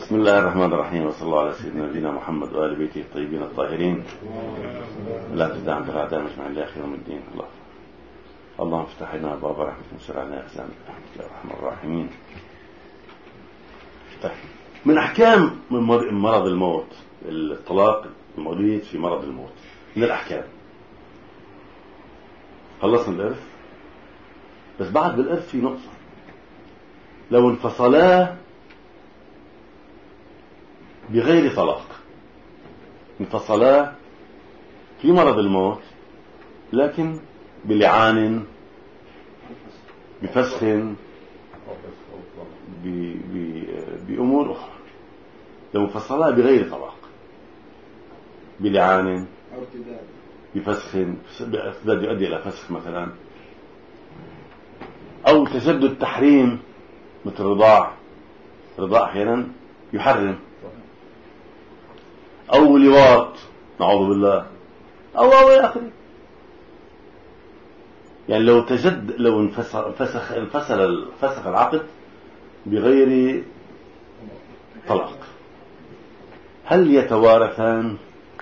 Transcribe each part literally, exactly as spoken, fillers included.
بسم الله الرحمن الرحيم، وصلى الله على سيدنا نبينا محمد وآل بيته الطيبين الطاهرين. لا تدع عن تغادى مجمع الله خير من الدين. الله اللهم افتح لنا باب رحمة وانشر علينا أقسام رحمتك يا أرحم الراحمين. من أحكام من مرض الموت الطلاق المولود في مرض الموت. من الأحكام خلصنا الإرث، بس بعد بالإرث في نقطة: لو انفصلا بغير طلاق، انفصلا في مرض الموت لكن بلعان، بفسخ، بأمور أخرى. لو انفصلا بغير طلاق، بلعان، بفسخ، بأسباب يؤدي إلى فسخ مثلا، أو تشدد تحريم مثل رضاع، رضاع أحيانا يحرم، أو لواط نعوذ بالله، أو أو إلى آخره. يعني لو تجد لو انفصل فسخ انفصل فسخ العقد بغير طلاق، هل يتوارثان؟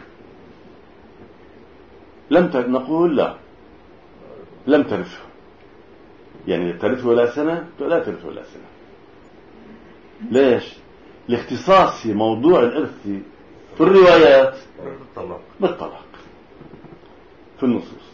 لم نقول لا، لم ترثه، يعني ترثه لا سنة لا ترثه لا سنة. ليش؟ لاختصاص موضوع الإرث في الروايات بالطلاق بالطلاق في النصوص.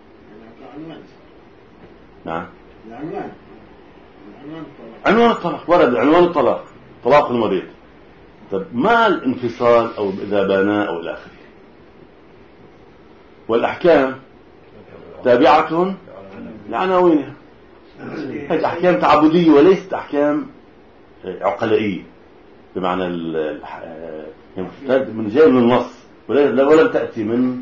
نعم، العنوان عنوان الطلاق ورد، عنوان الطلاق طلاق المريض. طب ما الانفصال أو إذا بناء أو الآخر. والأحكام تابعة لعناوينها. هذه أحكام تعبدية وليست أحكام عقلائية، بمعنى من جاي من النص ولم تأتي من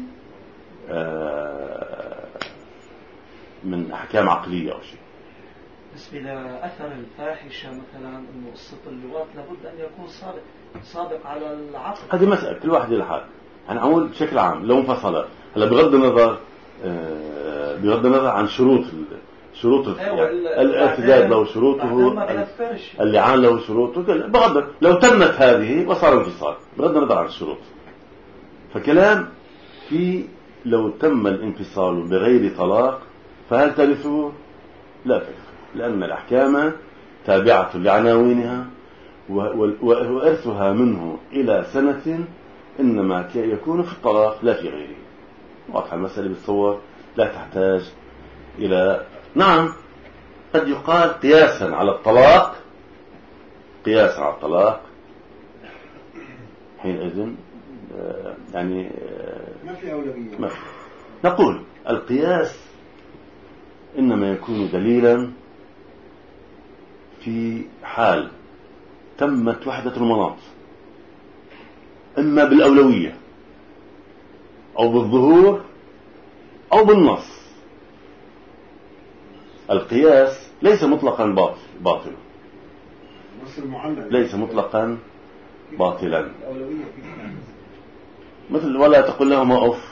من أحكام عقلية أو شيء. بس إذا أثر الفاحشة مثلا إنه قصة اللواط لابد أن يكون سابق سابق على العقد. هذه مسألة كل واحد لحاله. أنا أقول بشكل عام لو انفصل، هلا بغض النظر بغض النظر عن شروط شروط الاعتداد، لو شروطه اللعان له شروطه، بغض لو تمت هذه وصار انفصال بغض النظر عن الشروط. فكلام في لو تم الانفصال بغير طلاق فهل ترثه؟ لا ترثه، لأن الأحكام تابعة لعناوينها، وإرثها منه إلى سنة إنما يكون في الطلاق لا في غيره. واضح المسألة بالصور، لا تحتاج إلى نعم. قد يقال قياسا على الطلاق، قياسا على الطلاق حينئذ يعني ما في أولوية. ما في. نقول القياس إنما يكون دليلا في حال تمت وحدة المناط، إما بالأولوية أو بالظهور أو بالنص. القياس ليس مطلقا باطل باطل ليس مطلقا باطلا، مثل ولا تقل لهما أف،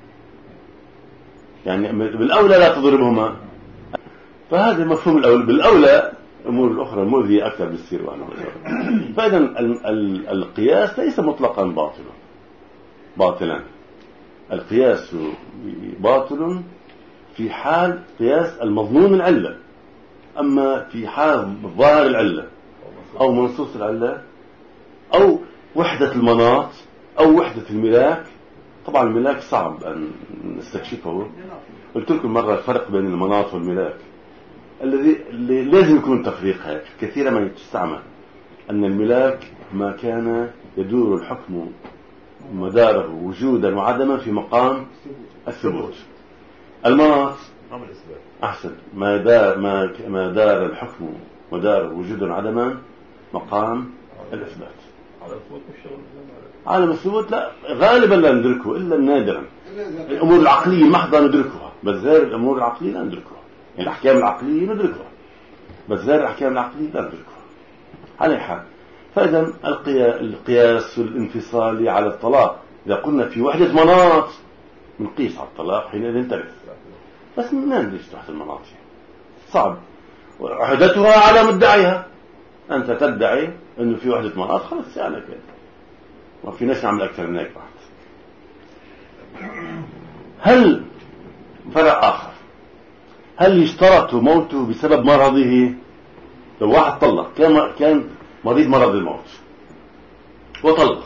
يعني بالأولى لا تضربهما. فهذا مفهوم الأولى، بالأولى أمور الأخرى المؤذية أكثر بالسير وعنه. فإذا القياس ليس مطلقا باطلا باطلا القياس باطل في حال قياس المظنون العلة، أما في حال ظاهر العلة أو منصوص العلة أو وحدة المناط أو وحدة الملاك. طبعا الملاك صعب أن نستكشفه. قلت لكم مرة الفرق بين المناط والملاك الذي لازم يكون تفريق هيك كثيرا ما يستعمل، أن الملاك ما كان يدور الحكم مداره وجودا وعدما في مقام الثبوت. المناط أحسن ما دار ما ما دار الحكم مداره وجودا وعدما مقام الإثبات. عالم الثبوت لا غالبا لا ندركه إلا نادرا. الأمور العقلية محضة ندركها، بس غير الأمور العقلية لا ندركها. الأحكام العقلية ندركها، بس غير الأحكام العقلية لا ندركها على حال. فإذا القياس الانفصالي على الطلاق، إذا قلنا في وحدة مناط نقيس على الطلاق حينئذ ترث، بس ما ندري تحت المناط صعب. وحدتها على مدعيها، أنت تدعي إنه في وحدة مرض خلص يعني كده، ما في ناس نعمل أكثر من هيك بعد. هل فرق آخر، هل يشترط موته بسبب مرضه؟ لو واحد طلق كان كان مريض مرض الموت وطلق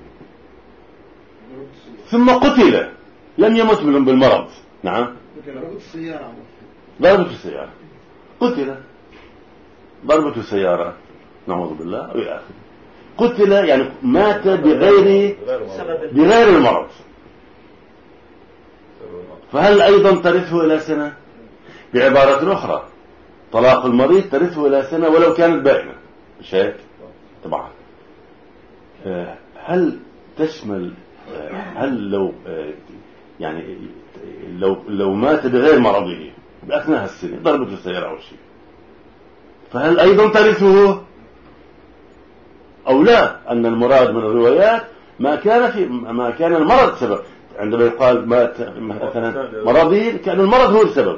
ثم قتل، لم يمت منهم بالمرض، نعم ضربته السيارة ضربته السيارة قتل، ضربته سيارة نعوذ بالله وإلى آخره، قتل يعني مات بغير بغير المرض، فهل أيضا ترثه إلى سنة؟ بعبارة أخرى طلاق المريض ترثه إلى سنة ولو كانت بائنة، مش هيك؟ طبعا. هل تشمل هل لو يعني لو لو مات بغير مرضه بأثناء السنة ضربته السيارة أو شيء، فهل أيضا ترثه أو لا؟ أن المراد من الروايات ما كان في ما كان المرض سبب، عندما يقال مات مثلا مرضه كان المرض هو السبب،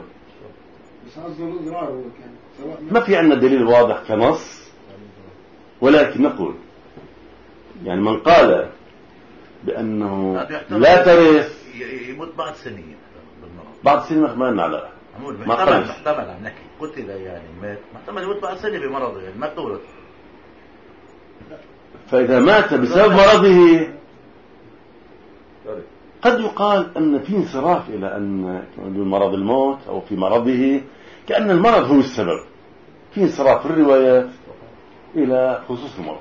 ما في عندنا دليل واضح كنص، ولكن نقول يعني من قال بأنه لا ترث يموت بعد سنين بعد سنين ما لنا على ما قلنا محتمل عنك قتل يعني مات محتمل يموت بعد سنة بمرضه يعني ما تورث. فإذا مات بسبب مرضه قد يقال أن في انصراف إلى أن مرض الموت أو في مرضه كأن المرض هو السبب، في انصراف في الروايات إلى خصوص المرض.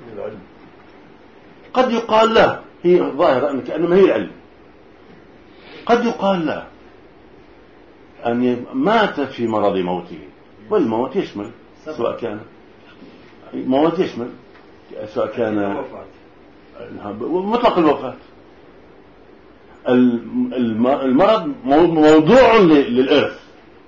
قد يقال لا، هي ظاهرة أن كأنما هي العلم. قد يقال لا، أن مات في مرض موته، والموت يشمل سواء كان موت يشمل سواء كان مطلق الوفاة. المرض موضوع للإرث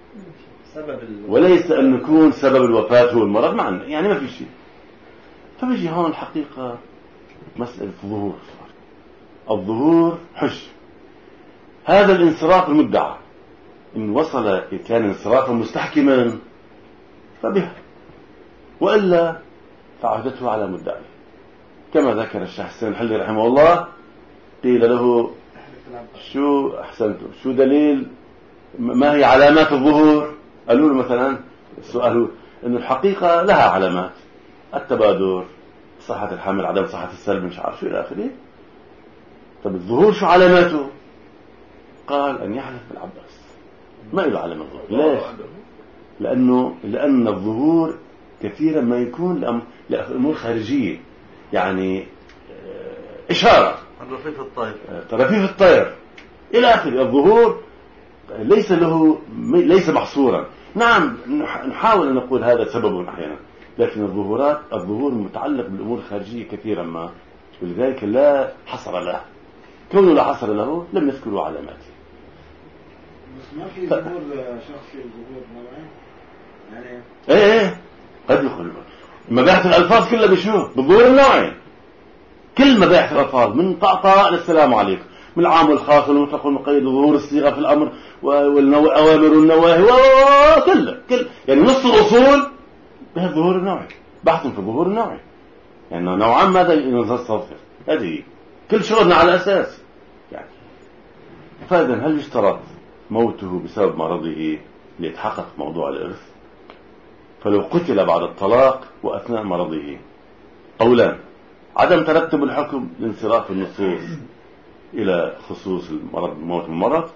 وليس أن يكون سبب الوفاة هو المرض معنا، يعني ما في شيء. فبيجي هون الحقيقة مسألة الظهور. الظهور حج، هذا الانصراف المدعى إن وصل كان انصرافا مستحكما فبه، وإلا فعادته على مدعي، كما ذكر الشيخ حسين الحلي رحمه الله. قيل له شو أحسنتم شو دليل ما هي علامات الظهور؟ قالوا له مثلا سؤاله إن الحقيقة لها علامات، التبادر، صحة الحمل، عدم صحة السلب، مش عارف شو إلى آخره. طب الظهور شو علاماته؟ قال أن يحلف بالعباس، ما له علامة الظهور. ليش؟ لأنه لأن الظهور كثيرا ما يكون لأمور خارجية، يعني إشارة رفيف الطير رفيف الطير إلى آخره. الظهور ليس له ليس محصورا. نعم نحاول أن نقول هذا سبب أحيانا، لكن الظهورات الظهور متعلق بالأمور الخارجية كثيرا ما، ولذلك لا حصر له. كونه لا حصر له لم يذكروا علاماته. بس ما في ظهور شخصي وظهور نوعي يعني. ايه ايه قد يدخل مباحث الألفاظ كلها بشو بالظهور النوعي، كل مباحث الألفاظ من طاقة للسلام عليكم، من العام والخاص والمطلق والمقيد وظهور الصيغة في الأمر والأوامر والنواهي وكله كل يعني نص الأصول بها الظهور النوعي، بحث في الظهور النوعي يعني نوعا ماذا ينصفر. هذه كل شغلنا على أساس يعني. فإذا هل يشترط موته بسبب مرضه ليتحقق موضوع الإرث؟ فلو قتل بعد الطلاق وأثناء مرضه قولان: عدم ترتب الحكم لانصراف النصوص إلى خصوص المرض موت المرض،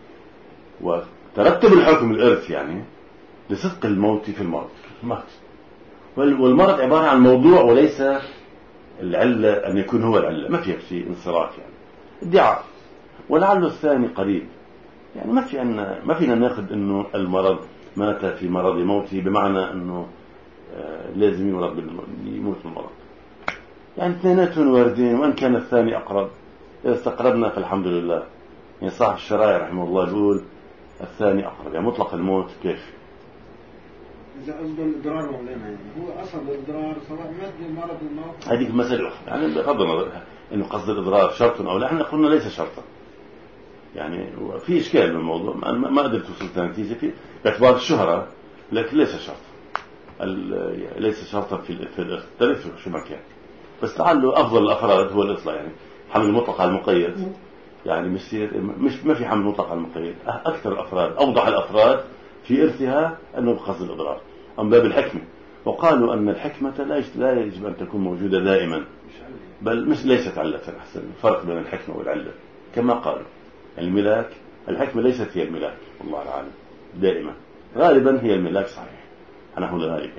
وترتب الحكم الإرث يعني لصدق الموت في المرض مات. والمرض عبارة عن موضوع وليس العلة أن يكون هو العلة، ما فيها شيء انصراف يعني ادعاء. ولعل الثاني قريب يعني ما في أن ما فينا ناخذ إنه المرض مات في مرض موته بمعنى إنه آه لازم يمرض يموت بالمرض، يعني اثنيناتهم واردين، وإن كان الثاني أقرب. إذا استقربنا فالحمد لله. يعني صاحب الشرائع رحمه الله يقول الثاني أقرب، يعني مطلق الموت كيف. إذا قصد الإضرار مولانا يعني هو أصل الإضرار سواء مادي مرض الموت، هذه مسألة أخرى يعني بغض النظر إنه قصد الإضرار شرط أو لا، إحنا قلنا ليس شرطا يعني. في إشكال من الموضوع ما قدرت وصلت نتيجة فيه باعتبار الشهرة، لكن ليس شرطا. ليس شرطا في الإرث، الإرث شو ما كان، بس لعله أفضل الأفراد هو الإصلاح. يعني حمل المطلق على المقيد، يعني مصير مش ما في حمل مطلق على المقيد. أكثر الأفراد أوضح الأفراد في إرثها أنه بقصد الإضرار أم باب الحكمة. وقالوا أن الحكمة لا يجب أن تكون موجودة دائما، بل مش ليست علة. أحسن فرق بين الحكمة والعلة كما قالوا. الملاك الحكمة ليست هي الملاك، والله العالم دائما غالبا هي الملاك صحيح، أنا هو ذلك.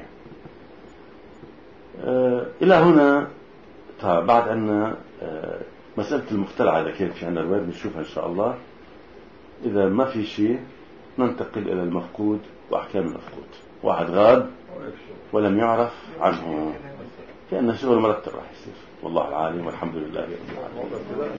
آه إلى هنا. طيب بعد أن آه مسألة المختلعة إذا كان في عندنا روايات بنشوفها إن شاء الله. إذا ما في شيء ننتقل إلى المفقود وأحكام المفقود. واحد غاب ولم يعرف عنه، كأن شغل مرتب راح يصير. والله العالم والحمد لله رب العالمين.